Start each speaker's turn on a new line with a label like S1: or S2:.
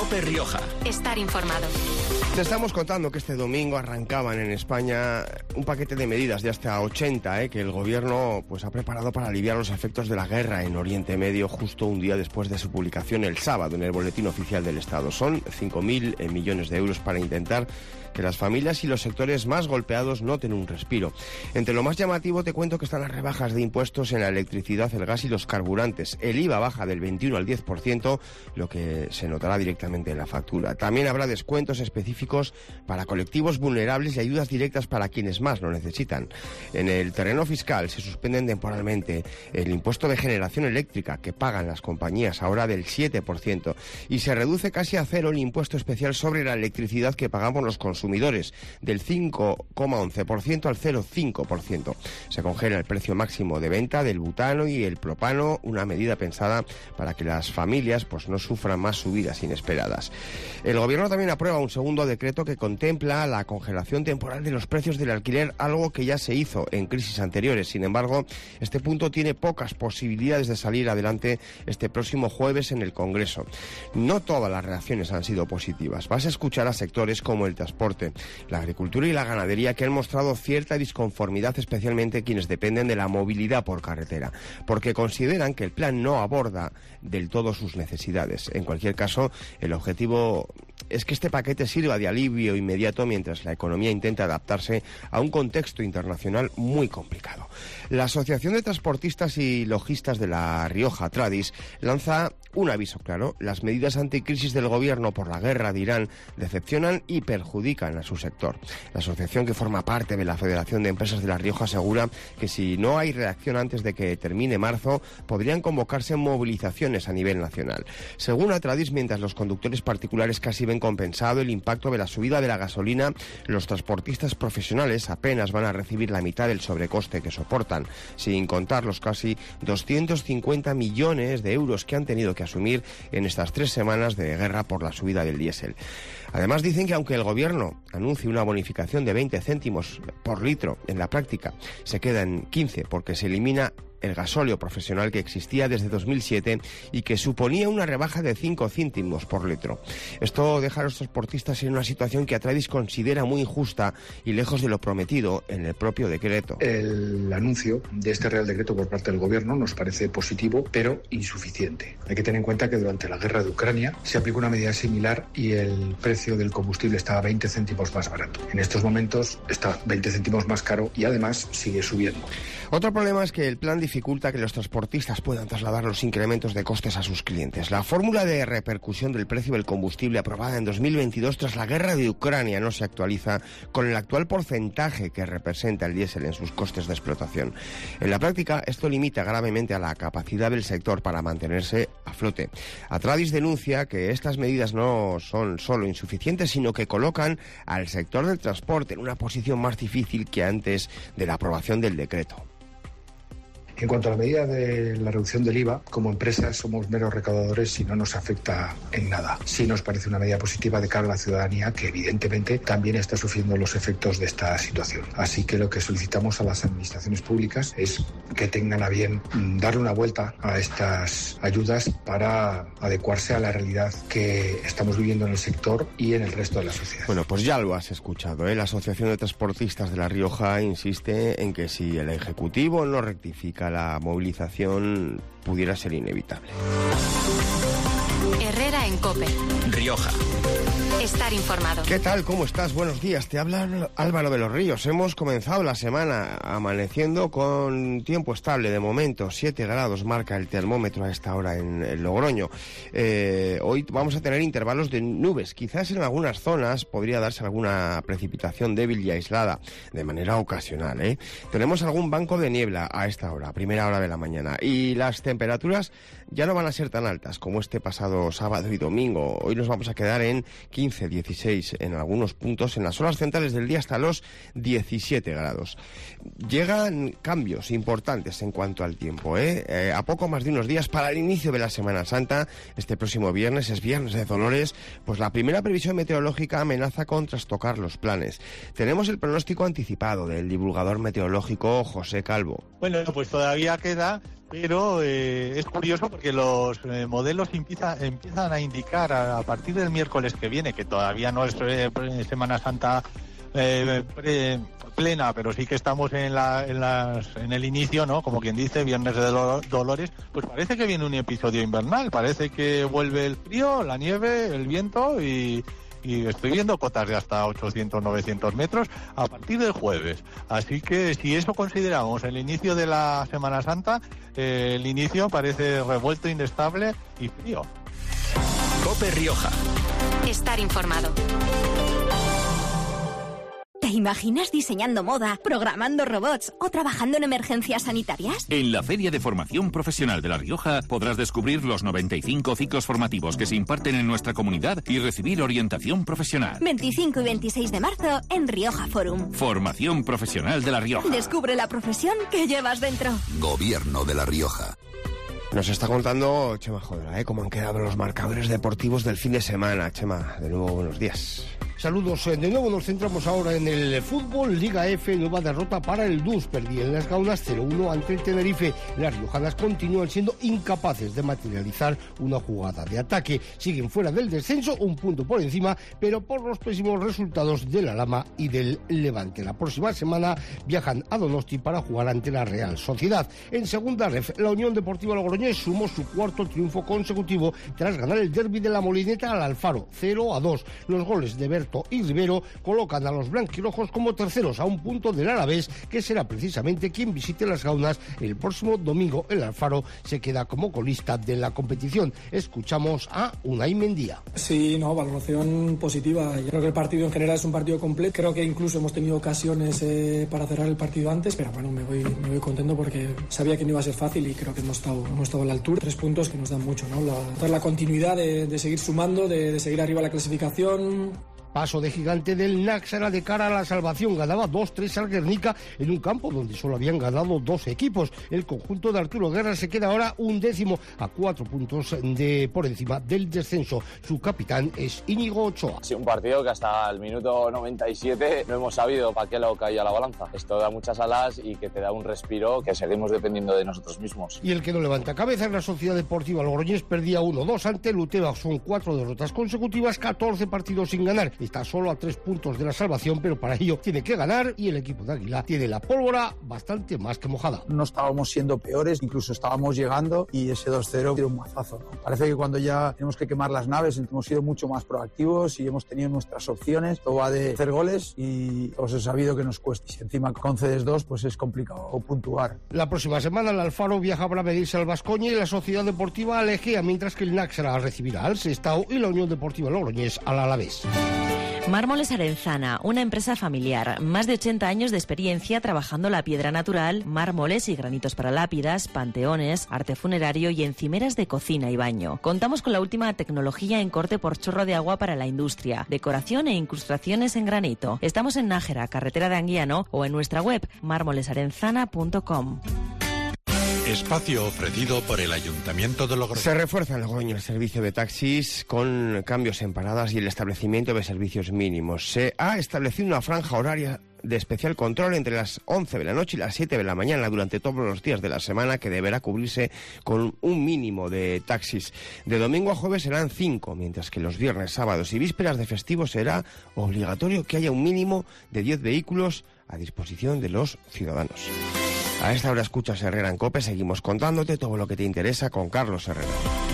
S1: COPE Rioja.
S2: Estar informado.
S3: Te estamos contando que este domingo arrancaban en España un paquete de medidas de hasta 80 que el gobierno ha preparado para aliviar los efectos de la guerra en Oriente Medio justo un día después de su publicación el sábado en el Boletín Oficial del Estado. Son 5.000 millones de euros para intentar que las familias y los sectores más golpeados noten un respiro. Entre lo más llamativo te cuento que están las rebajas de impuestos en la electricidad, el gas y los carburantes. El IVA baja del 21 al 10%, lo que se notará directamente en la factura. También habrá descuentos específicos para colectivos vulnerables y ayudas directas para quienes más lo necesitan. En el terreno fiscal se suspenden temporalmente el impuesto de generación eléctrica que pagan las compañías, ahora del 7%, y se reduce casi a cero el impuesto especial sobre la electricidad que pagamos los consumidores, del 5,11% al 0,5%. Se congela el precio máximo de venta del butano y el propano, una medida pensada para que las familias no sufran más subidas inesperadas. El gobierno también aprueba un segundo decreto que contempla la congelación temporal de los precios del alquiler, algo que ya se hizo en crisis anteriores. Sin embargo, este punto tiene pocas posibilidades de salir adelante este próximo jueves en el Congreso. No todas las reacciones han sido positivas. Vas a escuchar a sectores como el transporte, la agricultura y la ganadería que han mostrado cierta disconformidad, especialmente quienes dependen de la movilidad por carretera, porque consideran que el plan no aborda del todo sus necesidades. En cualquier caso, el objetivo es que este paquete sirva de alivio inmediato mientras la economía intenta adaptarse a un contexto internacional muy complicado. La Asociación de Transportistas y Logistas de La Rioja, Tradis, lanza un aviso claro. Las medidas anticrisis del gobierno por la guerra de Irán decepcionan y perjudican a su sector. La asociación, que forma parte de la Federación de Empresas de La Rioja, asegura que si no hay reacción antes de que termine marzo, podrían convocarse movilizaciones a nivel nacional. Según Atradis, mientras los conductores particulares casi ven compensado el impacto de la subida de la gasolina, los transportistas profesionales apenas van a recibir la mitad del sobrecoste que soportan, sin contar los casi 250 millones de euros que han tenido que asumir en estas 3 semanas de guerra por la subida del diésel. Además, dicen que aunque el gobierno anuncie una bonificación de 20 céntimos por litro, en la práctica se queda en 15 porque se elimina el gasóleo profesional que existía desde 2007 y que suponía una rebaja de 5 céntimos por litro. Esto deja a los transportistas en una situación que Atradis considera muy injusta y lejos de lo prometido en el propio decreto.
S4: El anuncio de este Real Decreto por parte del Gobierno nos parece positivo, pero insuficiente. Hay que tener en cuenta que durante la guerra de Ucrania se aplicó una medida similar y el precio del combustible estaba 20 céntimos más barato. En estos momentos está 20 céntimos más caro y además sigue subiendo.
S3: Otro problema es que el plan dificulta que los transportistas puedan trasladar los incrementos de costes a sus clientes. La fórmula de repercusión del precio del combustible aprobada en 2022 tras la guerra de Ucrania no se actualiza con el actual porcentaje que representa el diésel en sus costes de explotación. En la práctica, esto limita gravemente a la capacidad del sector para mantenerse a flote. Atradis denuncia que estas medidas no son solo insuficientes, sino que colocan al sector del transporte en una posición más difícil que antes de la aprobación del decreto.
S4: En cuanto a la medida de la reducción del IVA, como empresa somos meros recaudadores y no nos afecta en nada. Sí nos parece una medida positiva de cara a la ciudadanía que evidentemente también está sufriendo los efectos de esta situación. Así que lo que solicitamos a las administraciones públicas es que tengan a bien darle una vuelta a estas ayudas para adecuarse a la realidad que estamos viviendo en el sector y en el resto de la sociedad.
S3: Bueno, pues ya lo has escuchado, La Asociación de Transportistas de La Rioja insiste en que si el Ejecutivo no rectifica, la movilización pudiera ser inevitable.
S2: Herrera en COPE
S1: Rioja.
S2: Estar informado.
S3: ¿Qué tal? ¿Cómo estás? Buenos días. Te habla Álvaro de los Ríos. Hemos comenzado la semana amaneciendo con tiempo estable de momento. 7 grados marca el termómetro a esta hora en Logroño. Hoy vamos a tener intervalos de nubes. Quizás en algunas zonas podría darse alguna precipitación débil y aislada de manera ocasional. Tenemos algún banco de niebla a esta hora, primera hora de la mañana. Y las temperaturas ya no van a ser tan altas como este pasado sábado y domingo. Hoy nos vamos a quedar en 15, 16 en algunos puntos, en las horas centrales del día hasta los 17 grados. Llegan cambios importantes en cuanto al tiempo. A poco más de unos días para el inicio de la Semana Santa, este próximo viernes, es Viernes de Dolores, pues la primera previsión meteorológica amenaza con trastocar los planes. Tenemos el pronóstico anticipado del divulgador meteorológico José Calvo.
S5: Bueno, pues todavía queda
S1: pero es curioso porque los modelos empiezan a indicar a partir del miércoles que viene, que todavía no es Semana Santa plena, pero sí que estamos en el inicio, ¿no? Como quien dice, Viernes de Dolores, pues parece que viene un episodio invernal, parece que vuelve el frío, la nieve, el viento y estoy viendo cotas de hasta 800, 900 metros a partir del jueves. Así que si eso consideramos el inicio de la Semana Santa, el inicio parece revuelto, inestable y frío.
S5: COPE Rioja.
S2: Estar informado.
S6: ¿Te imaginas diseñando moda, programando robots o trabajando en emergencias sanitarias?
S5: En la Feria de Formación Profesional de La Rioja podrás descubrir los 95 ciclos formativos que se imparten en nuestra comunidad y recibir orientación profesional.
S6: 25 y 26 de marzo en Rioja Forum.
S5: Formación Profesional de La Rioja.
S6: Descubre la profesión que llevas dentro.
S7: Gobierno de La Rioja.
S3: Nos está contando Chema Jodra, cómo han quedado los marcadores deportivos del fin de semana. Chema, de nuevo, buenos días.
S8: Saludos, de nuevo nos centramos ahora en el fútbol. Liga F, nueva derrota para el DUS, perdían las Gaunas 0-1 ante el Tenerife. Las riojanas continúan siendo incapaces de materializar una jugada de ataque, siguen fuera del descenso, un punto por encima, pero por los pésimos resultados de la Lama y del Levante. La próxima semana viajan a Donosti para jugar ante la Real Sociedad. En segunda ref, la Unión Deportiva Logroñés sumó su cuarto triunfo consecutivo tras ganar el derbi de la Molineta al Alfaro 0-2. Los goles de Berto y Rivero colocan a los blanquirrojos como terceros a un punto del Alavés, que será precisamente quien visite las Gaunas el próximo domingo. El Alfaro se queda como colista de la competición. Escuchamos a Unai Mendía.
S9: Sí, valoración positiva. Yo creo que el partido en general es un partido completo. Creo que incluso hemos tenido ocasiones para cerrar el partido antes, pero bueno, me voy contento porque sabía que no iba a ser fácil y creo que hemos estado a la altura. 3 puntos que nos dan mucho, ¿no? La continuidad de seguir sumando, de seguir arriba la clasificación.
S8: Paso de gigante del Náxara de cara a la salvación. Ganaba 2-3 al Guernica en un campo donde solo habían ganado 2 equipos. El conjunto de Arturo Guerra se queda ahora 11º a 4 puntos por encima del descenso. Su capitán es Íñigo Ochoa.
S10: Sí, un partido que hasta el minuto 97 no hemos sabido para qué lado caía la balanza. Esto da muchas alas y que te da un respiro que seguimos dependiendo de nosotros mismos.
S8: Y el que no levanta cabeza es la Sociedad Deportiva Logroñés. Perdía 1-2 ante el Uteba. Son 4 derrotas consecutivas, 14 partidos sin ganar. Está solo a 3 puntos de la salvación, pero para ello tiene que ganar y el equipo de Águila tiene la pólvora bastante más que mojada.
S11: No estábamos siendo peores, incluso estábamos llegando y ese 2-0 tiene un mazazo, ¿no? Parece que cuando ya tenemos que quemar las naves hemos sido mucho más proactivos y hemos tenido nuestras opciones. Todo va de hacer goles y os he sabido que nos cuesta. Y si encima concedes 2, pues es complicado puntuar.
S8: La próxima semana el Alfaro viaja para medirse al Baskonia y la Sociedad Deportiva al Egea, mientras que el Náxara recibirá al Sestao y la Unión Deportiva Logroñés al Alavés.
S12: Mármoles Arenzana, una empresa familiar, más de 80 años de experiencia trabajando la piedra natural, mármoles y granitos para lápidas, panteones, arte funerario y encimeras de cocina y baño. Contamos con la última tecnología en corte por chorro de agua para la industria, decoración e incrustaciones en granito. Estamos en Nájera, carretera de Anguiano, o en nuestra web mármolesarenzana.com.
S13: Espacio ofrecido por el Ayuntamiento de Logroño.
S3: Se refuerza en Logroño el servicio de taxis con cambios en paradas y el establecimiento de servicios mínimos. Se ha establecido una franja horaria de especial control entre las 11 de la noche y las 7 de la mañana durante todos los días de la semana, que deberá cubrirse con un mínimo de taxis. De domingo a jueves serán 5, mientras que los viernes, sábados y vísperas de festivos será obligatorio que haya un mínimo de 10 vehículos a disposición de los ciudadanos. A esta hora escuchas Herrera en COPE, seguimos contándote todo lo que te interesa con Carlos Herrera.